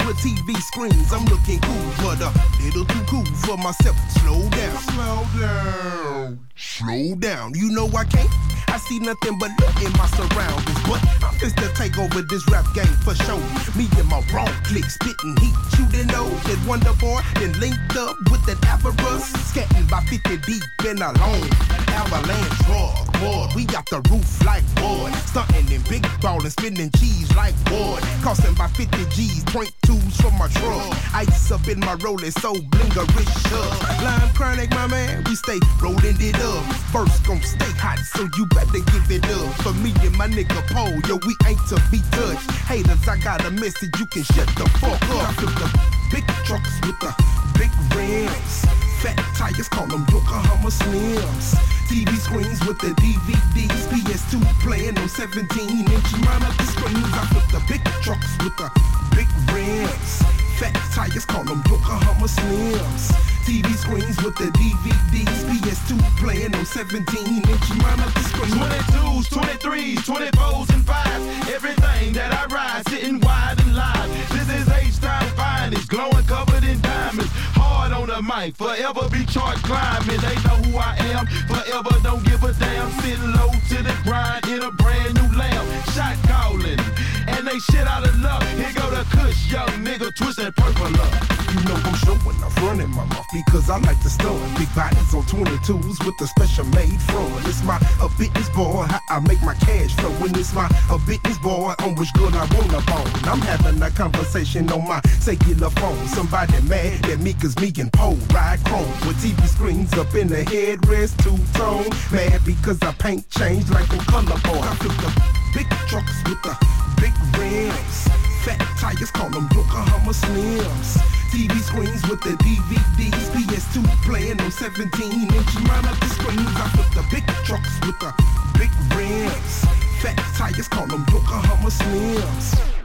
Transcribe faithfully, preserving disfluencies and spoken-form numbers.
with T V screens. I'm looking cool, but a little too cool for myself. Slow down, slow down, slow down. You know I can't. I see nothing but look in my surroundings, but I'm just to take over this rap game for sure. Me and my raw click spitting heat, shooting know that Wonder Boy then linked up with that Averus, scatting by fifty deep in a long avalanche roar. Boy, we got the roof like wood, stunting in big ball and spinning cheese like wood, costing by fifty G's, point twos from my truck. Ice up in my rolling, so blingerish up. Lime chronic, my man, we stay rolling it up. First gon' stay hot, so you better give it up. For me and my nigga Pole, yo, we ain't to be touched. Haters, I got a message, you can shut the fuck up. I flip the big trucks with the big rims, fat tires, call them Yokohama Slims. T V screens with the D V Ds, P S two playing on seventeen inch monitor screens. I flip the big trucks with the big rims, fat tires, call them Yokohama Slims. T V screens with the D V Ds, P S two playing on seventeen inch monitor screens. twenty-twos, twenty-threes, twenty-fours and fives. Everything that I ride, sitting wide and live. This is H-Town finest, glowing, covered in diamonds. Hard on the mic, forever be charged climbing. They know who I am, forever don't give a damn. Sitting low to the grind in a brand new lamb. Shot calling, and they shit out of luck. Here go the Kush, young nigga, twisting purple up. You know I'm showing off, running my mouth because I like to stun. Big bodies on twenty-twos with a special made front. It's my a business boy, how I make my cash flow. When it's my a business boy, on which good I wanna bone. I'm having a conversation on my cellular phone. Somebody mad at me cause me and Pole ride chrome with T V screens up in the headrest, two-tone. Mad because I paint changed like them color boy. I flip the big trucks with the big rims, fat tires, call them Yokohama Slims. T V screens with the D V Ds, P S two playing on seventeen inch monitor screens. I flip the big trucks with the big rims, fat tires, call them Yokohama Slims.